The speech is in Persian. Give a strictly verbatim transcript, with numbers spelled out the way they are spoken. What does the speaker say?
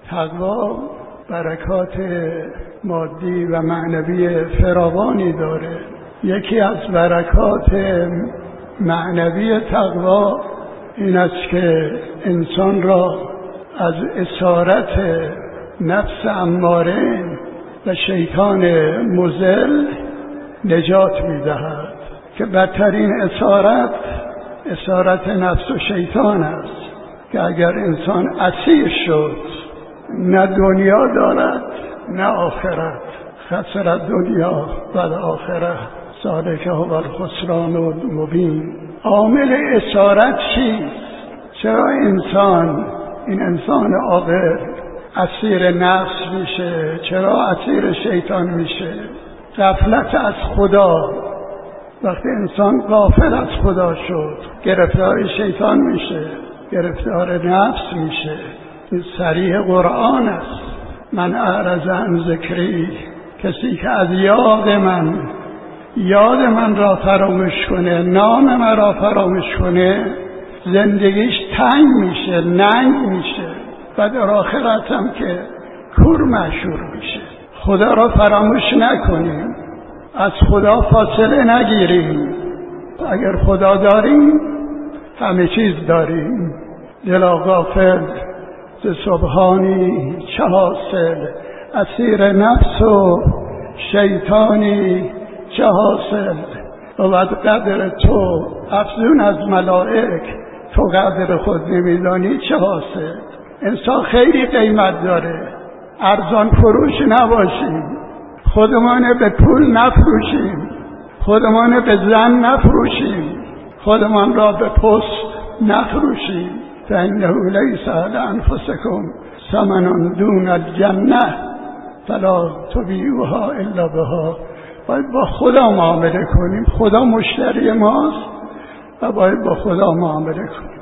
تقوا برکات مادی و معنوی فراوانی داره. یکی از برکات معنوی تقوا این است که انسان را از اسارت نفس اماره و شیطان مضل نجات می‌دهد که بدترین اسارت اسارت نفس و شیطان است که اگر انسان اسیر شد نه دنیا دارد نه آخرت. خسر دنیا و آخرت ذالک هو الخسران المبین. عامل اسارت چیست؟ چرا انسان این انسان عاقل اسیر نفس میشه؟ چرا اسیر شیطان میشه؟ غفلت از خدا. وقتی انسان غافل از خدا شد گرفتار شیطان میشه، گرفتار نفس میشه. این صریح قرآن است. من اعرض عن ذکری، کسی که از یاد من یاد من را فراموش کنه، نام من را فراموش کنه، زندگیش تنگ میشه، ننگ میشه و در آخرت هم که کور محشور میشه. خدا را فراموش نکنیم، از خدا فاصله نگیریم. اگر خدا داریم همه چیز داریم. دلا غافل ز سبحانی چه حاصل، اسیر نفس و شیطانی چه حاصل. و قدر تو افزون از ملائک، تو قدر خود نمیدانی چه حاصل. انسان خیلی قیمت داره، ارزان فروش نباشیم. خودمان به پول نفروشیم، خودمان به زن نفروشیم، خودمان را به پست نفروشیم. فإنه لیس علی انفسکم ثمن دون الجنة فلا تبیعوها الا بها. باید با خدا معامله کنیم. خدا مشتری ماست و باید با خدا معامله کنیم.